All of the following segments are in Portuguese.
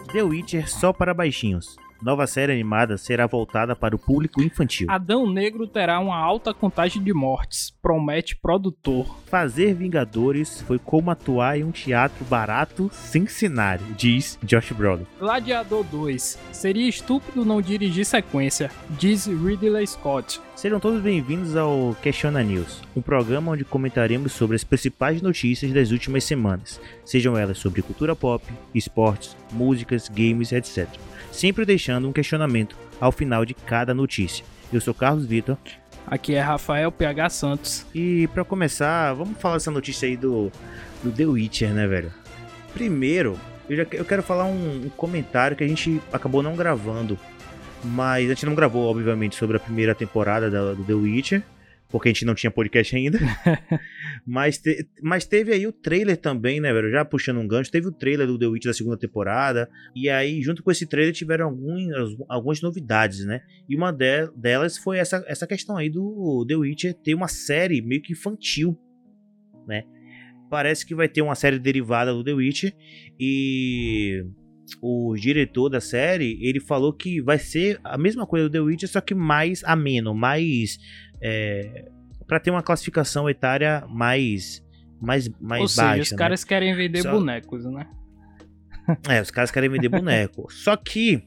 The Witcher só para baixinhos. Nova série animada será voltada para o público infantil. Adão Negro terá uma alta contagem de mortes, promete produtor. Fazer Vingadores foi como atuar em um teatro barato sem cenário, diz Josh Brolin. Gladiador 2. Seria estúpido não dirigir sequência, diz Ridley Scott. Sejam todos bem-vindos ao Questiona News, um programa onde comentaremos sobre as principais notícias das últimas semanas, sejam elas sobre cultura pop, esportes, músicas, games, etc. Sempre deixando um questionamento ao final de cada notícia. Eu sou Carlos Vitor. Aqui é Rafael PH Santos. E pra começar, vamos falar dessa notícia aí do The Witcher, né, velho? Primeiro, eu quero falar um comentário que a gente acabou não gravando. Mas a gente não gravou, obviamente, sobre a primeira temporada do The Witcher, porque a gente não tinha podcast ainda. mas teve aí o trailer também, né, velho? Já puxando um gancho, teve o trailer do The Witcher da segunda temporada. E aí, junto com esse trailer, tiveram algumas novidades, né? E uma delas foi essa questão aí do The Witcher ter uma série meio que infantil, né? Parece que vai ter uma série derivada do The Witcher e o diretor da série, ele falou que vai ser a mesma coisa do The Witcher, só que mais ameno, mais pra ter uma classificação etária mais Ou seja, baixa. Os caras querem vender bonecos, né? Os caras querem vender boneco. Só que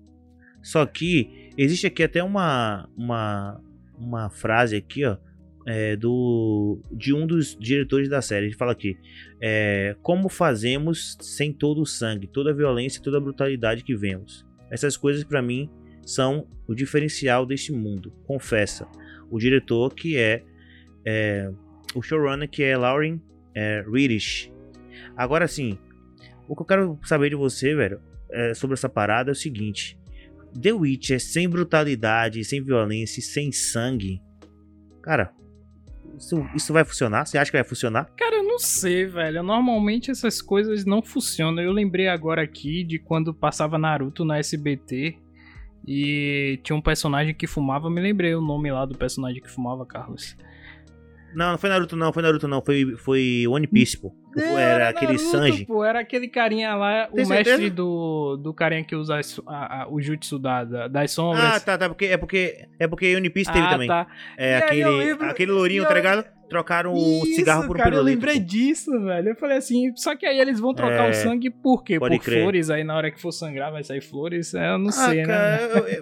existe aqui até uma frase aqui, ó, de um dos diretores da série. Ele fala aqui: como fazemos sem todo o sangue, toda a violência e toda a brutalidade que vemos? Essas coisas pra mim são o diferencial deste mundo, confessa o diretor, que é o showrunner, que é Lauren Riddish. Agora sim, o que eu quero saber de você, velho, sobre essa parada é o seguinte: The Witcher sem brutalidade, sem violência e sem sangue, cara, isso vai funcionar? Você acha que vai funcionar? Cara, eu não sei, velho. Normalmente essas coisas não funcionam. Eu lembrei agora aqui de quando passava Naruto na SBT e tinha um personagem que fumava. Me lembrei o nome lá do personagem que fumava, Carlos. Não foi Naruto não. Foi One Piece, pô. Era aquele Naruto, Sanji. Pô, era aquele carinha lá, Tem o mestre certeza? do carinha que usa o jutsu das sombras. Tá. É porque One Piece teve também. Tá. Aquele lourinho, tá ligado? Trocaram o cigarro por um cara, pirulito. Eu lembrei disso, velho. Eu falei assim, só que aí eles vão trocar o sangue por quê? Por crer. Flores, aí na hora que for sangrar vai sair flores? Eu não sei, cara, né?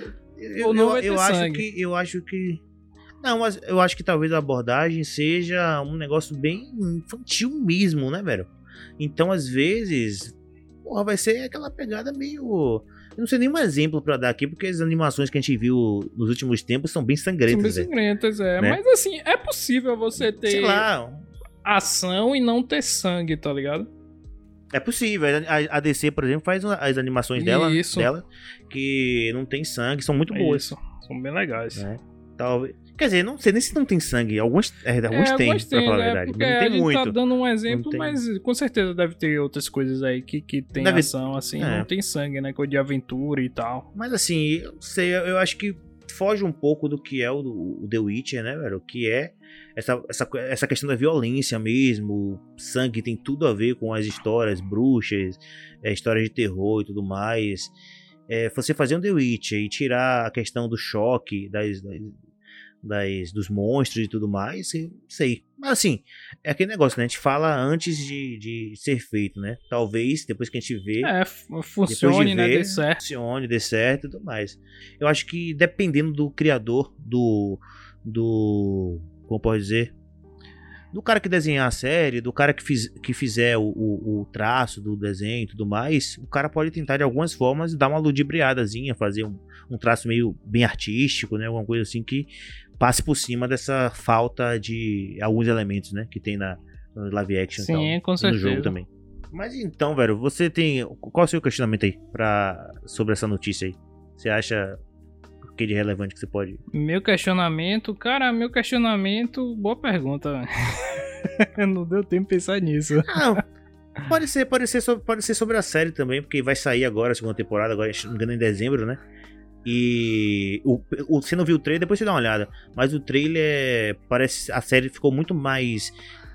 Eu acho que não, mas eu acho que talvez a abordagem seja um negócio bem infantil mesmo, né, velho? Então, às vezes, porra, vai ser aquela pegada meio... Eu não sei nenhum exemplo pra dar aqui, porque as animações que a gente viu nos últimos tempos são bem sangrentas. São bem sangrentas, né? Mas assim, é possível você ter sei lá, ação e não ter sangue, tá ligado? é possível. A DC, por exemplo, faz as animações dela que não tem sangue, são muito boas. Isso, são bem legais. Né? Talvez... Quer dizer, não sei nem se não tem sangue. Alguns tem, pra falar a verdade. Porque Mas não tem a gente muito. tá dando um exemplo, mas com certeza deve ter outras coisas aí que tem ação, assim, não tem sangue, né? Coisa de aventura e tal. Mas assim, eu não sei, eu acho que foge um pouco do que é o The Witcher, né, velho? Que é essa questão da violência mesmo. Sangue tem tudo a ver com as histórias bruxas, histórias de terror e tudo mais. Você fazer um The Witcher e tirar a questão do choque dos monstros e tudo mais, sei. Mas assim, é aquele negócio, né? A gente fala antes de ser feito, né? Talvez depois que a gente vê... funcione, né? Dê certo. Funcione, dê certo e tudo mais. Eu acho que dependendo do criador, como pode dizer? Do cara que desenhar a série, do cara que fizer o traço do desenho e tudo mais, o cara pode tentar de algumas formas dar uma ludibriadazinha, fazer um traço meio bem artístico, né? Alguma coisa assim que passe por cima dessa falta de alguns elementos, né? Que tem no live action. Sim, e com certeza. no jogo também. Mas então, velho, você tem... Qual é o seu questionamento aí sobre essa notícia aí? Você acha... O que de relevante que você pode... Meu questionamento... Cara, boa pergunta. Não deu tempo de pensar nisso. Não, pode ser sobre a série também, porque vai sair agora a segunda temporada, agora, se não me engano, em dezembro, né? E você não viu o trailer, depois você dá uma olhada. Mas o trailer parece... A série ficou muito mais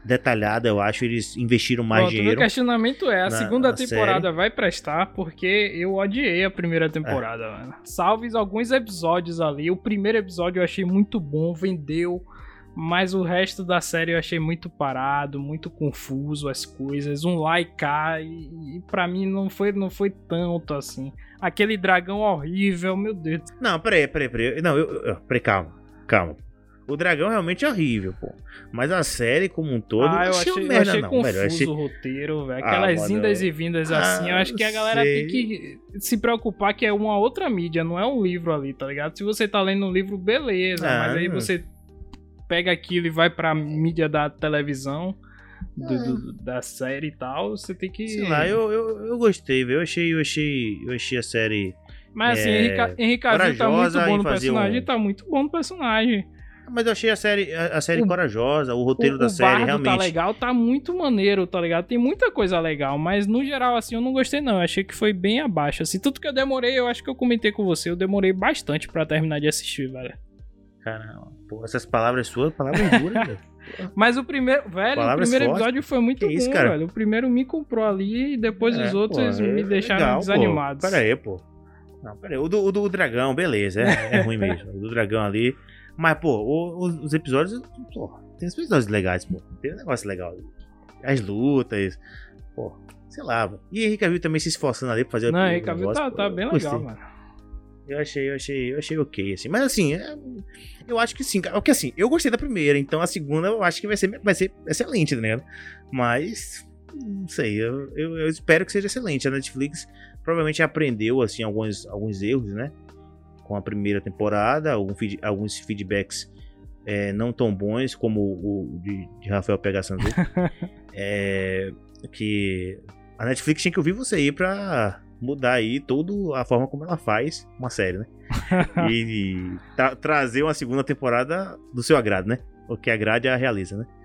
detalhada, eu acho. Eles investiram mais Pronto, dinheiro. meu questionamento é, a segunda temporada série vai prestar? Porque eu odiei a primeira temporada, mano. Salve alguns episódios ali. O primeiro episódio eu achei muito bom, vendeu. Mas o resto da série eu achei muito parado, muito confuso as coisas. Um lá e cá. E pra mim não foi tanto assim. Aquele dragão horrível, meu Deus. Não, peraí. Não, peraí, calma. O dragão realmente é horrível, pô. Mas a série como um todo, eu achei uma merda, achei não, confuso velho. Eu achei... o roteiro, velho. Aquelas mano, indas e vindas assim. Eu acho que a galera tem que se preocupar que é uma outra mídia, não é um livro ali, tá ligado? Se você tá lendo um livro, beleza. Mas aí você pega aquilo e vai pra mídia da televisão, da série e tal, você tem que... Sei lá, eu gostei, velho. Eu achei a série... Mas assim, Henry Cavill tá muito bom no personagem, tá muito bom no personagem. Mas eu achei a série corajosa, o roteiro da série Bardo realmente... tá legal, tá muito maneiro, tá ligado? Tem muita coisa legal, mas no geral, assim, eu não gostei não. Eu achei que foi bem abaixo, assim. Tudo que eu demorei, eu acho que eu comentei com você, eu demorei bastante pra terminar de assistir, velho. Caramba, pô, essas palavras suas, palavras duras, velho. Mas o primeiro episódio foi muito bom, cara? velho. O primeiro me comprou ali e depois os outros me deixaram legal, desanimados. Pô. Pera aí, pô. Não, pera aí. O do dragão, beleza, é ruim mesmo. O do dragão ali... Mas, pô, os episódios... Pô, tem episódios legais, pô. Tem um negócio legal. As lutas... Pô, sei lá, velho. E Henry Cavill também se esforçando ali pra fazer... Não, Henry Cavill tá bem legal, mano. Eu achei ok, assim. Mas, assim, eu acho que sim. Porque, assim, eu gostei da primeira. Então, a segunda eu acho que vai ser excelente, né? Mas... Não sei. Eu espero que seja excelente. A Netflix provavelmente aprendeu, assim, alguns erros, né? Com a primeira temporada, alguns feedbacks não tão bons, como o de Rafael Pegasandu. Que a Netflix tinha que ouvir você aí pra mudar aí toda a forma como ela faz uma série, né? E trazer uma segunda temporada do seu agrado, né? O que agrade a realiza, né?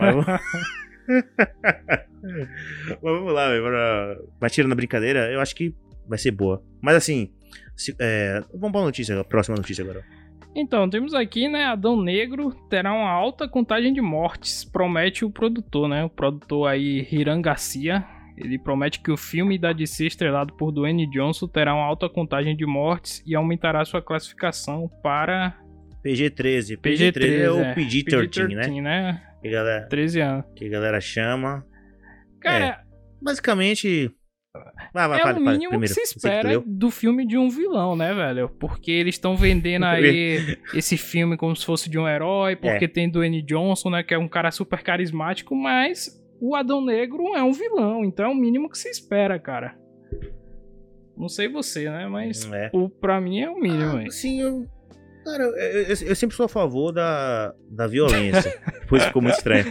Mas vamos lá, mas tirando a brincadeira, eu acho que vai ser boa. Mas assim, vamos pra próxima notícia agora. Então, temos aqui, né, Adão Negro terá uma alta contagem de mortes, promete o produtor, né, o produtor aí, Hiram Garcia. Ele promete que o filme da DC estrelado por Dwayne Johnson terá uma alta contagem de mortes e aumentará sua classificação para... PG-13. PG-13 é o PG-13, né? Que galera, 13 anos. Que a galera chama. Cara, basicamente... o mínimo primeiro, que se espera do filme de um vilão, né, velho? Porque eles estão vendendo aí esse filme como se fosse de um herói, porque tem Dwayne Johnson, né, que é um cara super carismático, mas o Adão Negro é um vilão, então é o mínimo que se espera, cara. Não sei você, né, mas pra mim é o mínimo. Sim, cara, eu sempre sou a favor da violência. Depois ficou muito estranho.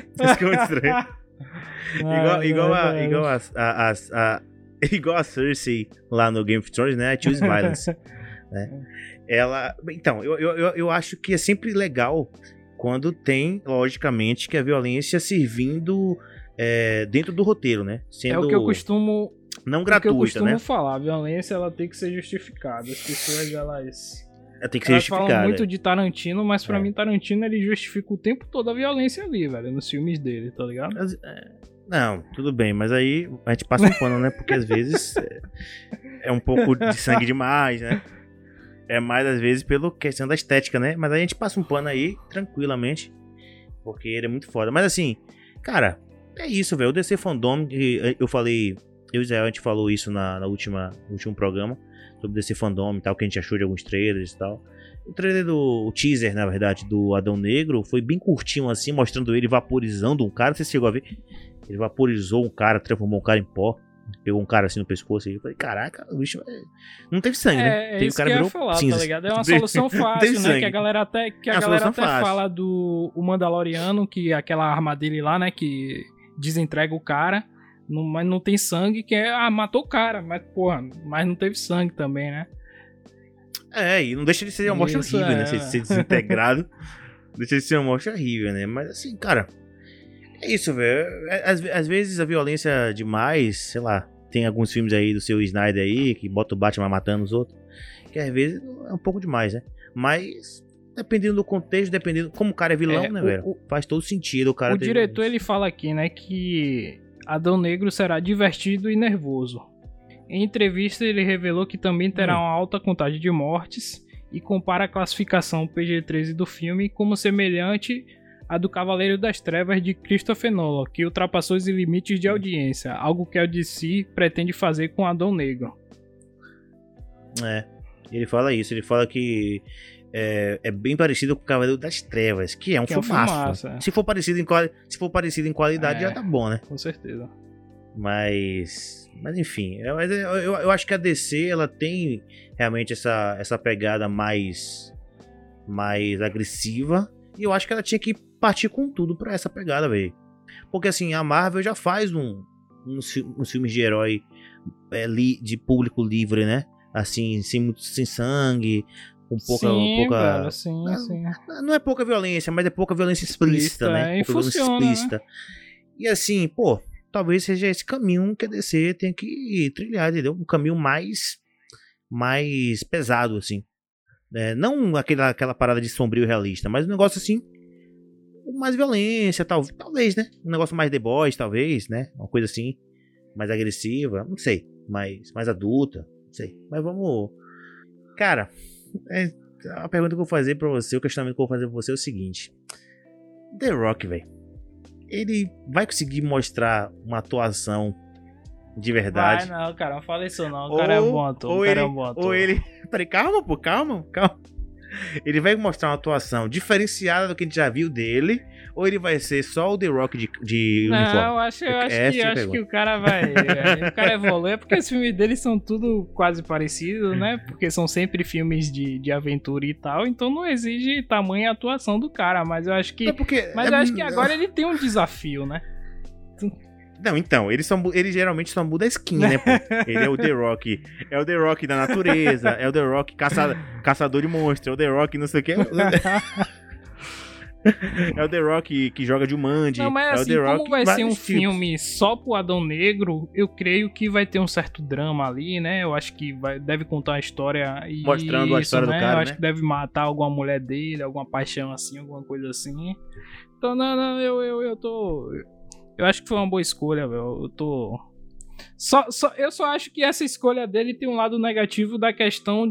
Igual a Cersei lá no Game of Thrones, né? I choose violence. Né? Então, eu acho que é sempre legal quando tem, logicamente, que a violência servindo dentro do roteiro, né? Sendo o que eu costumo... Não gratuita, né? O que eu costumo falar, a violência ela tem que ser justificada. As pessoas, elas tem que ser justificada. Falam muito de Tarantino, mas pra mim Tarantino ele justifica o tempo todo a violência ali, velho, nos filmes dele, tá ligado? Não, tudo bem, mas aí a gente passa um pano, né? Porque às vezes é um pouco de sangue demais, né? É mais às vezes pela questão da estética, né? Mas aí a gente passa um pano aí, tranquilamente, porque ele é muito foda. Mas assim, cara, é isso, velho. O DC Fandom, eu falei, eu e Israel, a gente falou isso no último programa, sobre DC Fandom e tal, que a gente achou de alguns trailers e tal. O trailer o teaser, na verdade, do Adão Negro foi bem curtinho assim, mostrando ele vaporizando um cara. Você chegou a ver? Ele vaporizou um cara, transformou um cara em pó. Pegou um cara assim no pescoço e eu falei, caraca, o bicho não teve sangue, né? Isso o cara que eu ia falar, cinza. Tá ligado? É uma solução fácil, né? Que a galera até fala do o Mandaloriano, que aquela arma dele lá, né? Que desentrega o cara, mas não tem sangue, que matou o cara, mas porra, mas não teve sangue também, né? E não deixa de ser uma morte horrível, né? Ser desintegrado. Deixa de ser uma morte horrível, né? Mas assim, cara... É isso, velho. Às vezes a violência demais, sei lá, tem alguns filmes aí do seu Snyder aí, que bota o Batman matando os outros, que às vezes é um pouco demais, né? Mas dependendo do contexto, dependendo como o cara é vilão, né, velho? Faz todo sentido o cara... O diretor, ele fala aqui, né, que Adão Negro será divertido e nervoso. Em entrevista, ele revelou que também terá uma alta contagem de mortes e compara a classificação PG-13 do filme como semelhante à do Cavaleiro das Trevas de Christopher Nolan, que ultrapassou os limites de audiência, algo que a DC pretende fazer com Adão Negro. Ele fala isso, ele fala que é bem parecido com o Cavaleiro das Trevas, que é um filmaço. Se for parecido em qualidade, já tá bom, né? Com certeza. Mas enfim, eu acho que a DC, ela tem realmente essa pegada mais agressiva, e eu acho que ela tinha que partir com tudo pra essa pegada, velho. Porque assim, a Marvel já faz uns filmes de herói de público livre, né? Assim, sem sangue, com pouca... Velho, sim. Não é pouca violência, mas é pouca violência explícita, né? E funciona, né? E assim, pô, talvez seja esse caminho que a DC tem que trilhar, entendeu? Um caminho mais pesado, assim. Não aquela parada de sombrio e realista, mas um negócio assim, com mais violência, talvez, né? Um negócio mais The Boys, talvez, né? Uma coisa assim, mais agressiva, não sei, mais adulta, não sei. Mas vamos... Cara, a pergunta que eu vou fazer pra você, o questionamento que eu vou fazer pra você é o seguinte. The Rock, velho, ele vai conseguir mostrar uma atuação de verdade? Vai não, cara, não fala isso não. O cara é um bom ator. Ou ele... Peraí, calma. Ele vai mostrar uma atuação diferenciada do que a gente já viu dele, ou ele vai ser só o The Rock de uniforme? Não, eu acho que o cara vai... o cara evolui, porque os filmes dele são tudo quase parecidos, né? Porque são sempre filmes de aventura e tal, então não exige tamanha atuação do cara, mas eu acho que... eu acho que agora ele tem um desafio, né? Não, então, ele geralmente só muda a skin, né, pô? Ele é o The Rock. É o The Rock da natureza. É o The Rock caçador de monstros. É o The Rock não sei o que. É o The Rock que joga de Jumanji. Não, mas assim, como vai ser um filme só pro Adão Negro, eu creio que vai ter um certo drama ali, né? Eu acho que deve contar a história... Mostrando a história do cara, eu acho que deve matar alguma mulher dele, alguma paixão assim, alguma coisa assim. Então, não, eu tô... Eu acho que foi uma boa escolha, velho. Eu só acho que essa escolha dele tem um lado negativo da questão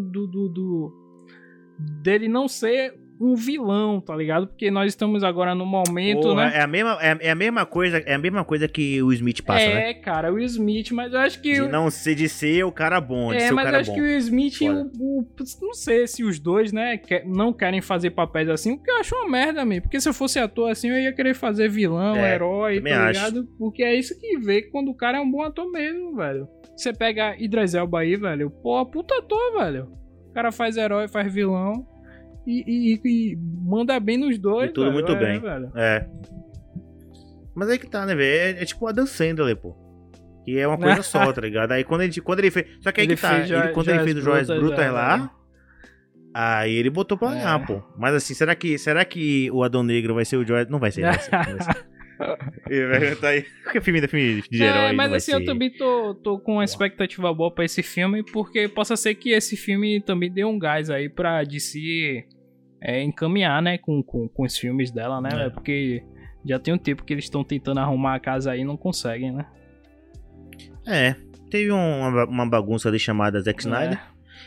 dele não ser um vilão, tá ligado? Porque nós estamos agora no momento, né? É a mesma coisa que o Smith passa, né? Cara, o Will Smith, mas eu acho que... De ser o cara bom, de ser o cara bom. Mas eu acho que o Will Smith, não sei se os dois, né, não querem fazer papéis assim, porque eu acho uma merda mesmo. Porque se eu fosse ator assim, eu ia querer fazer vilão, herói, tá ligado? Acho. Porque é isso que vê quando o cara é um bom ator mesmo, velho. Você pega Idris Elba aí, velho, pô, puta ator, velho. O cara faz herói, faz vilão. E manda bem nos dois, tudo muito bem. Velho. Mas aí que tá, né, velho? É tipo o Adam Sandler, pô. Que é uma coisa só, tá ligado? Aí quando ele fez... Só que aí que tá. Quando ele fez o Joias Brutas lá, aí ele botou pra ganhar, pô. Mas assim, será que o Adão Negro vai ser o Joias... Não vai ser, não vai ser. Tá aí. Porque filme de herói. Mas assim, eu também tô com uma expectativa boa pra esse filme, porque possa ser que esse filme também dê um gás aí pra DC encaminhar, né, com os filmes dela, né? Porque já tem um tempo que eles estão tentando arrumar a casa aí e não conseguem, né? Teve uma bagunça ali chamada Zack Snyder.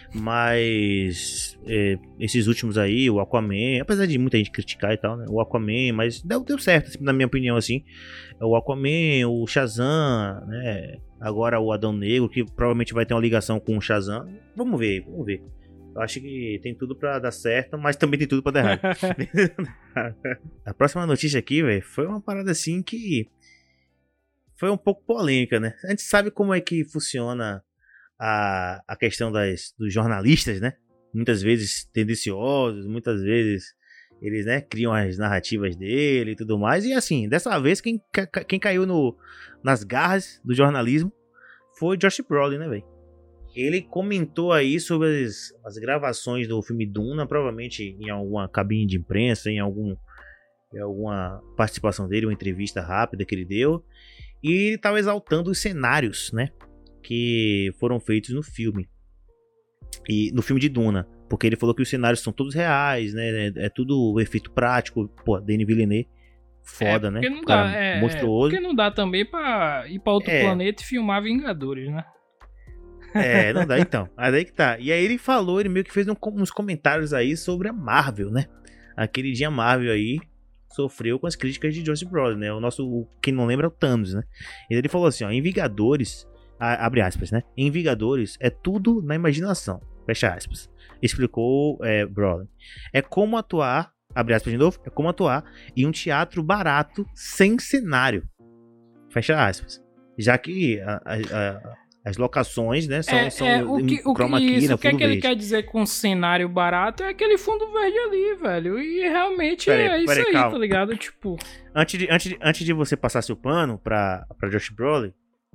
Mas esses últimos aí, o Aquaman, apesar de muita gente criticar e tal, né? O Aquaman, mas deu certo, assim, na minha opinião, assim. O Aquaman, o Shazam, né? Agora o Adão Negro, que provavelmente vai ter uma ligação com o Shazam. Vamos ver. Eu acho que tem tudo pra dar certo, mas também tem tudo pra dar errado. A próxima notícia aqui, velho, foi uma parada assim que foi um pouco polêmica, né? A gente sabe como é que funciona a questão dos jornalistas, né? Muitas vezes tendenciosos, muitas vezes eles, né, criam as narrativas dele e tudo mais. E assim, dessa vez quem caiu nas garras do jornalismo foi Josh Brolin, né, velho? Ele comentou aí sobre as gravações do filme Duna, provavelmente em alguma cabine de imprensa, em alguma participação dele, uma entrevista rápida que ele deu. E ele estava exaltando os cenários, né, que foram feitos no filme. E no filme de Duna. Porque ele falou que os cenários são todos reais, né? É tudo efeito prático. Pô, Denis Villeneuve, foda, né? Não dá, monstruoso. Porque não dá também pra ir pra outro planeta e filmar Vingadores, né? Não dá então. Aí daí que tá. E aí ele meio que fez uns comentários aí sobre a Marvel, né? Aquele dia Marvel aí sofreu com as críticas de Josh Brolin, né? Quem não lembra é o Thanos, né? E ele falou assim, ó, em Vingadores, abre aspas, né? Em Vingadores é tudo na imaginação, fecha aspas. Explicou Brolin. É como atuar, abre aspas de novo, é como atuar em um teatro barato sem cenário, fecha aspas. Já que as locações, né, são chroma key, isso, né, o que é que verde. ele quer dizer com cenário barato? É aquele fundo verde ali, velho. E realmente Peraí, isso aí, calma. tá ligado? Tipo... Antes de você passar seu pano pra Josh Brolin,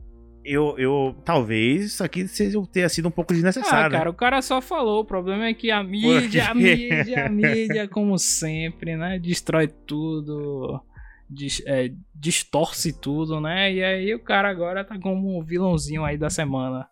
talvez isso aqui tenha sido um pouco desnecessário. cara, né? o cara só falou. O problema é que a mídia, como sempre, né? Destrói tudo, distorce tudo, né? E aí o cara agora tá como um vilãozinho aí da semana.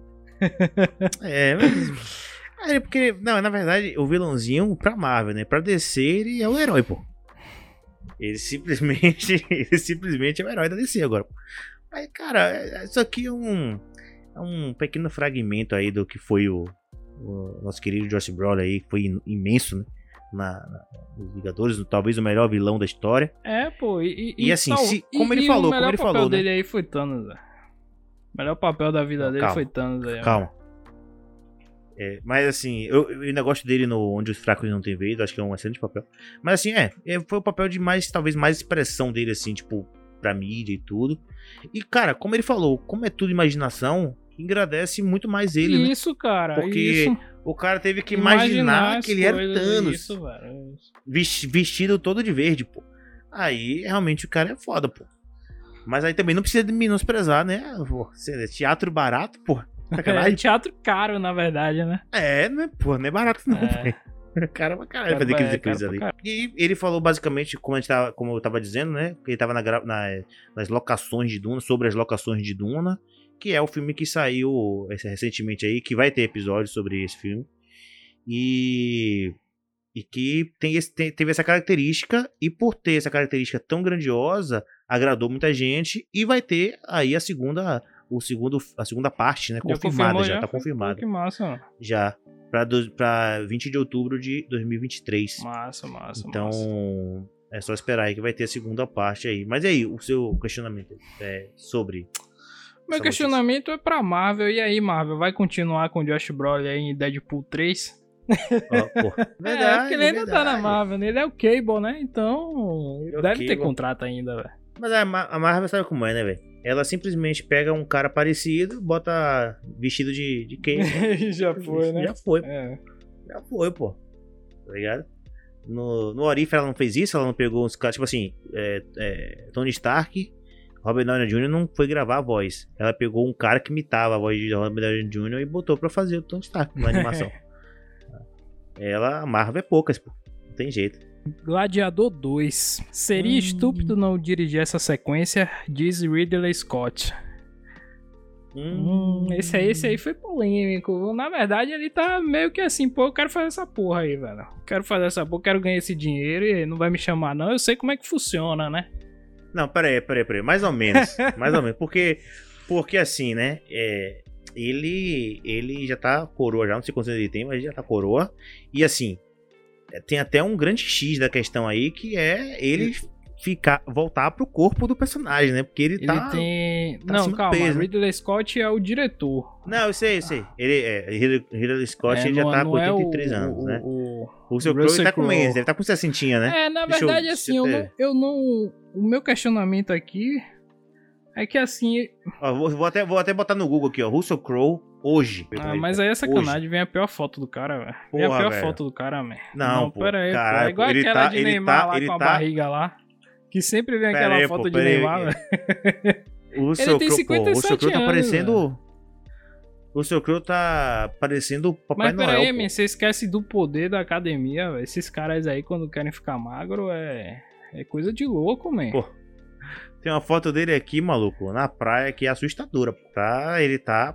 Porque, não, na verdade, o vilãozinho pra Marvel, né? Pra DC, ele é o herói, pô. Ele simplesmente é o herói da DC agora, pô. Aí, cara, isso aqui é um pequeno fragmento aí do que foi o nosso querido Josh Brolin aí, que foi imenso, né? Nos Vingadores, talvez o melhor vilão da história. Pô, e assim, como ele falou, o melhor papel né? dele aí foi Thanos, velho. O melhor papel da vida dele foi Thanos aí. Calma. Mas assim, eu ainda gosto dele no Onde os Fracos Não Têm Vez, acho que é um excelente papel. Mas assim, foi o papel de talvez mais expressão dele, assim, tipo, pra mídia e tudo. E, cara, como ele falou, como é tudo imaginação, engrandece muito mais ele, né? Isso, cara. Porque o cara teve que imaginar que ele era Thanos. Isso, velho. Vestido todo de verde, pô. Aí, realmente, o cara é foda, pô. Mas aí também não precisa menosprezar, né? Pô, teatro barato, pô. É teatro caro, na verdade, né? Né? Pô, não é barato não, velho. Cara pra caralho fazer aqueles coisas ali. E ele falou basicamente, como eu tava dizendo, né? Que ele tava nas locações de Duna, sobre as locações de Duna, que é o filme que saiu recentemente aí, que vai ter episódio sobre esse filme. E que teve essa característica, e por ter essa característica tão grandiosa, agradou muita gente, e vai ter aí a segunda parte, né? Confirmada já, tá confirmada. Que massa. Já. Pra 20 de outubro de 2023. Massa. Então, é só esperar aí que vai ter a segunda parte aí. Mas e aí, o seu questionamento sobre... Meu questionamento é pra Marvel. E aí, Marvel, vai continuar com o Josh Brolin aí em Deadpool 3? Verdade, porque ele ainda tá na Marvel, né? Ele é o Cable, né? Então, deve ter contrato ainda, velho. Mas a Marvel sabe como é, né, velho? Ela simplesmente pega um cara parecido, bota vestido de Cable. Já foi, né? Já foi. Já foi, pô. Tá ligado? No Orif ela não fez isso, ela não pegou uns caras, tipo assim, Tony Stark, Robert Downey Jr. não foi gravar a voz. Ela pegou um cara que imitava a voz de Robert Downey Jr. e botou pra fazer o Tony Stark na animação. A Marvel é poucas, pô. Não tem jeito. Gladiador 2. Seria estúpido não dirigir essa sequência, diz Ridley Scott. Esse aí foi polêmico. Na verdade, ele tá meio que assim, pô, eu quero fazer essa porra aí, velho. Quero ganhar esse dinheiro e não vai me chamar, não. Eu sei como é que funciona, né? Não, peraí. Mais ou menos. Porque assim, né? Ele já tá coroa, já não sei quantos anos ele tem, mas ele já tá coroa. E assim, tem até um grande X da questão aí, que é ele voltar pro corpo do personagem, né? Porque ele tá não, calma, Ridley Scott é o diretor. Não, eu sei. Ridley Scott ele já tá com 83 anos, né? O Russell Crowe tá com menos, deve estar com 60, né? Na verdade, assim, eu não... O meu questionamento aqui é que assim... Ó, vou até botar no Google aqui, ó. Russell Crowe hoje. Mas aí é sacanagem, vem a pior foto do cara, velho. Vem a pior foto do cara, velho. Não, pô. Pera aí, caralho, pô. É igual aquela de Neymar lá com a barriga lá. Que sempre vem aquela foto de Neymar, velho. Ele tem 57 anos, tá parecendo... O Russell Crowe tá parecendo o Papai Noel. Mas pera aí, man, você esquece do poder da academia, velho. Esses caras aí, quando querem ficar magro, é coisa de louco, man. Pô, tem uma foto dele aqui, maluco, na praia, que é assustadora. Ele tá, pô.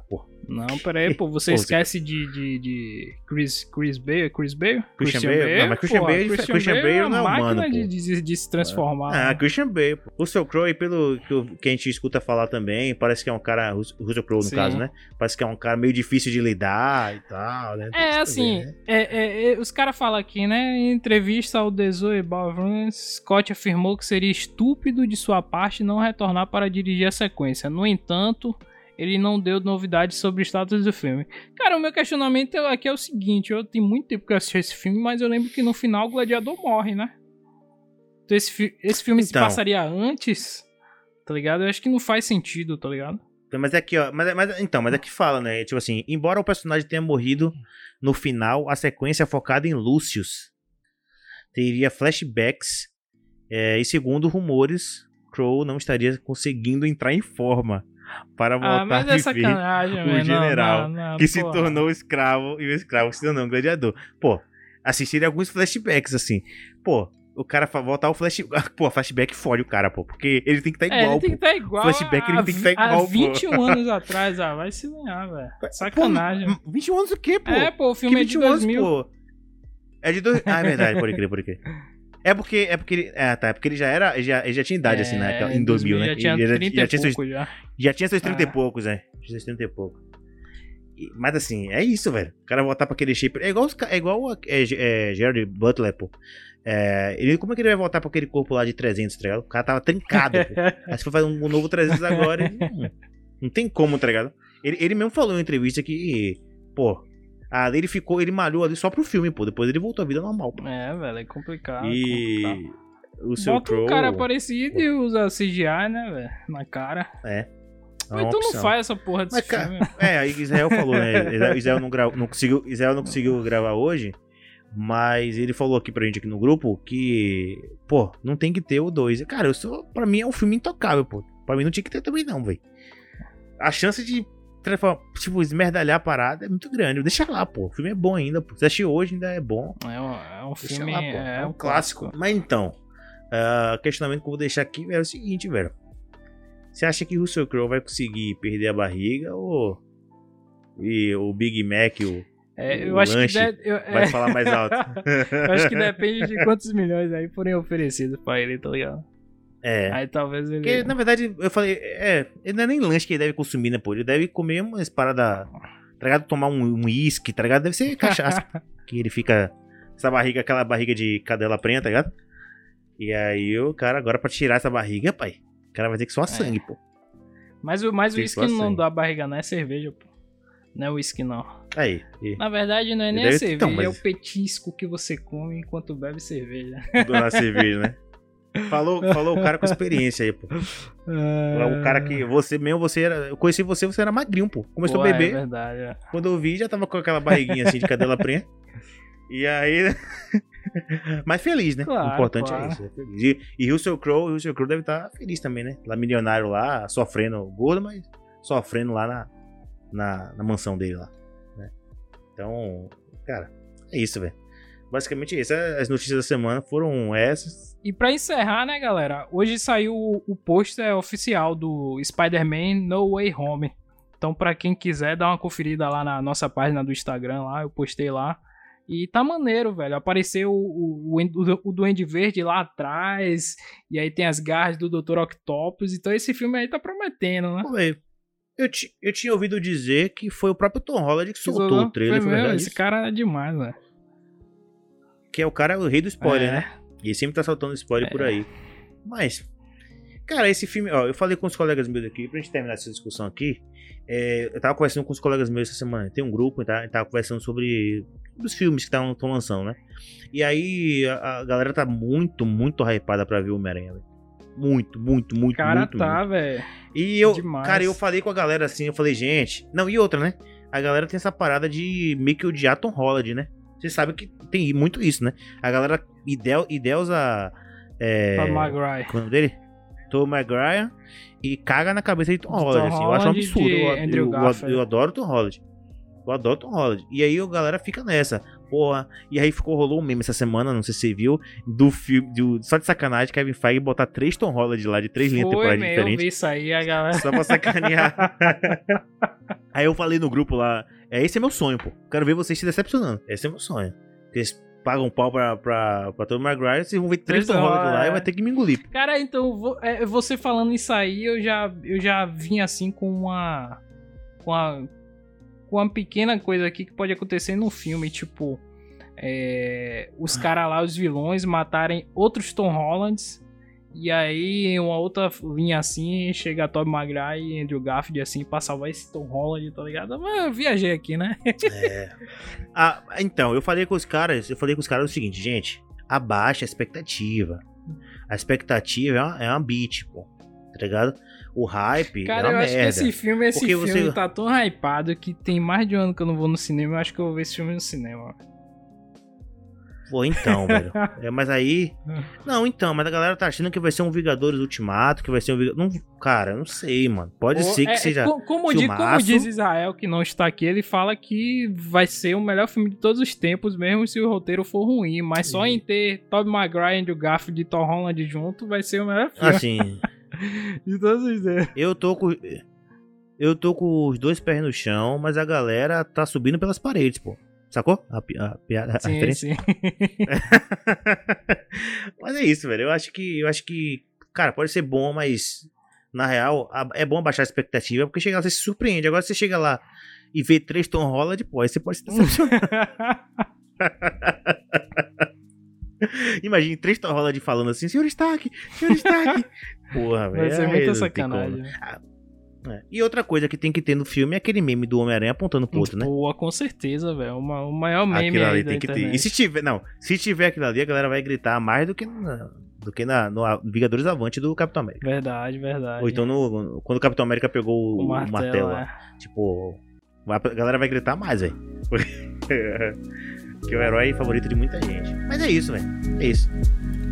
Não, peraí, pô, você esquece de Chris Bale? Christian Bale? Não, mas Christian Bale não é humano, pô. De se transformar. Christian Bale, pô. Russell Crowe, pelo que a gente escuta falar também, parece que é um cara, Russell Crowe no caso, né? Parece que é um cara meio difícil de lidar e tal, né? Assim, os caras falam aqui, né? Em entrevista ao The Zoe Baldwin, Scott afirmou que seria estúpido de sua parte não retornar para dirigir a sequência. No entanto, ele não deu novidades sobre o status do filme. Cara, o meu questionamento aqui é o seguinte, eu tenho muito tempo que eu assisti esse filme, mas eu lembro que no final o Gladiador morre, né? Então esse filme se passaria antes, tá ligado? Eu acho que não faz sentido, tá ligado? Mas é aqui, ó, mas é que fala, né? Tipo assim, embora o personagem tenha morrido no final, a sequência é focada em Lucius teria flashbacks e segundo rumores, Crowe não estaria conseguindo entrar em forma para voltar a viver o general que se tornou escravo e o escravo se tornou um gladiador. Pô, assistiria alguns flashbacks assim. Pô, o cara voltar o flashback. Pô, flashback fode o cara, pô. Porque ele tem que estar igual, ele tem que estar igual. Flashback ele tem que estar igual, há 21 anos atrás, vai se ganhar, velho. Sacanagem. Pô, 21 anos o quê, pô? Pô, o filme é de 2000. Anos, pô? É de 2000. É verdade, pode crer. É porque ele. É porque ele já tinha idade, assim, né? Em 2000, né? Já tinha 30 e pouco, já tinha seus 30 e poucos, né? Seus 30 e pouco. Mas assim, é isso, velho. O cara voltar pra aquele shape. É igual Gerard Butler, pô. Como é que ele vai voltar pra aquele corpo lá de 300, tá ligado? O cara tava trincado, pô. Aí se for fazer um novo 300 agora, não tem como, tá ligado? Ele mesmo falou em uma entrevista que, pô, ele malhou ali só pro filme, pô. Depois ele voltou à vida normal, pô. Velho, é complicado. O seu Bota um cara parecido e usa CGI, né, velho? Na cara. Ou então não faz essa porra desse filme. Aí Israel falou, né? Israel não conseguiu gravar hoje. Mas ele falou aqui pra gente aqui no grupo que, pô, não tem que ter o 2. Cara, pra mim é um filme intocável, pô. Pra mim não tinha que ter também não, velho. A chance de esmerdalhar a parada é muito grande. Deixa lá, pô. O filme é bom ainda, pô. Se assistir hoje ainda é bom. É um filme, lá, pô. É um clássico. Mas então, o questionamento que eu vou deixar aqui é o seguinte, velho. Você acha que o Russell Crowe vai conseguir perder a barriga ou o Big Mac, eu acho lanche vai falar mais alto? Eu acho que depende de quantos milhões aí forem oferecidos pra ele, tá ligado? Aí talvez ele... Porque, na verdade, eu falei, ele não é nem lanche que ele deve consumir, né, pô? Ele deve comer umas paradas, tá ligado? Tomar um uísque, tá ligado? Deve ser cachaça. Que ele fica... aquela barriga de cadela prenha, tá ligado? E aí o cara, agora pra tirar essa barriga, pai, o cara vai ter que suar sangue, pô. Mas o uísque não dá barriga, não é cerveja, pô. Não é uísque, não. Na verdade, não é nem a cerveja, é o petisco que você come enquanto bebe cerveja. Donar cerveja, né? Falou o cara com experiência aí, pô. O cara que eu conheci você era magrinho, pô. Começou a beber. É verdade, Quando eu vi, já tava com aquela barriguinha assim de cadela prenha. E aí... Mas feliz, né? Claro, o importante é isso. Feliz. E Russell Crowe deve estar feliz também, né? Lá milionário lá, sofrendo gordo, mas sofrendo lá na mansão dele lá, né? Então, cara, é isso, velho. Basicamente isso. As notícias da semana foram essas. E pra encerrar, né, galera? Hoje saiu o pôster oficial do Spider-Man No Way Home. Então, pra quem quiser, dá uma conferida lá na nossa página do Instagram lá. Eu postei lá. E tá maneiro, velho. Apareceu o Duende Verde lá atrás. E aí tem as garras do Dr. Octopus. Então esse filme aí tá prometendo, né? Pô, velho. Eu tinha ouvido dizer que foi o próprio Tom Holland que soltou o trailer. Foi mesmo, esse cara é demais, velho. Que o cara é o rei do spoiler, né? E ele sempre tá soltando spoiler por aí. Mas, cara, esse filme... Ó, eu falei com os colegas meus aqui, pra gente terminar essa discussão aqui. Eu tava conversando com os colegas meus essa semana. Tem um grupo, a gente tava conversando sobre os filmes que estão lançando, né? E aí, a galera tá muito, muito hypada pra ver o Homem-Aranha, velho. Muito, muito, muito, cara, muito. Cara, tá, velho. E cara, eu falei com a galera assim, eu falei, gente... Não, e outra, né? A galera tem essa parada de meio que odiar Tom Holland, né? Você sabe que tem muito isso, né? A galera ideusa... Tom Maguire. Qual é o nome dele? Tom Maguire. E caga na cabeça de Tom Holland, assim. Eu acho um absurdo. Eu adoro Tom Holland. Eu adoro Tom Holland. E aí a galera fica nessa. Porra. E aí rolou um meme essa semana, não sei se você viu, do filme, só de sacanagem, Kevin Feige botar 3 Tom Holland lá, de 3 linhas temporais diferentes. Eu vi isso aí, a galera. Só pra sacanear. Aí eu falei no grupo lá, esse é meu sonho, pô. Quero ver vocês se decepcionando. Esse é meu sonho. Porque eles pagam pau pra Tobey Maguire, vocês vão ver 3 Tom Holland lá e vai ter que me engolir. Cara, então, você falando isso aí, eu já vim assim com uma pequena coisa aqui que pode acontecer no filme, tipo, os caras lá, os vilões, matarem outros Tom Hollands, e aí em uma outra linha assim, chega a Tobey Maguire e Andrew Garfield assim, pra salvar esse Tom Holland, tá ligado? Mas eu viajei aqui, né? Então, eu falei com os caras o seguinte, gente, abaixa a expectativa. A expectativa é uma beat, pô, tá ligado? O hype cara, é uma eu acho merda. que esse filme tá tão hypado que tem mais de um ano que eu não vou no cinema. Eu acho que eu vou ver esse filme no cinema. Pô, então, velho. Mas aí... Não, então, mas a galera tá achando que vai ser um Vingadores Ultimato, que vai ser um Vingadores... Cara, eu não sei, mano. Pode ser que seja como diz Israel, que não está aqui, ele fala que vai ser o melhor filme de todos os tempos, mesmo se o roteiro for ruim. Mas só em ter Tobey Maguire, Andrew Garfield e Tom Holland junto, vai ser o melhor filme. Assim... de todos os tempos. Eu tô com os 2 pés no chão, mas a galera tá subindo pelas paredes, pô. Sacou? A piada, a referência? Sim. Mas é isso, velho. Eu acho que, cara, pode ser bom, mas na real é bom baixar a expectativa, porque chega lá, você se surpreende. Agora você chega lá e vê 3 Tom Holland, pô, aí você pode se decepcionar. Imagine 3 Tom Holland falando assim, Senhor Stark. Porra, velho. Vai ser muita sacanagem. E outra coisa que tem que ter no filme é aquele meme do Homem-Aranha apontando pro outro, né? Pô, com certeza, velho. O maior meme aquilo ali aí tem que internet. ter. E se tiver aquilo ali, a galera vai gritar mais do que no Vingadores Avante do Capitão América. Verdade. Ou então quando o Capitão América pegou o martelo lá. Tipo, a galera vai gritar mais, velho. Porque é o herói favorito de muita gente. Mas é isso, velho. É isso.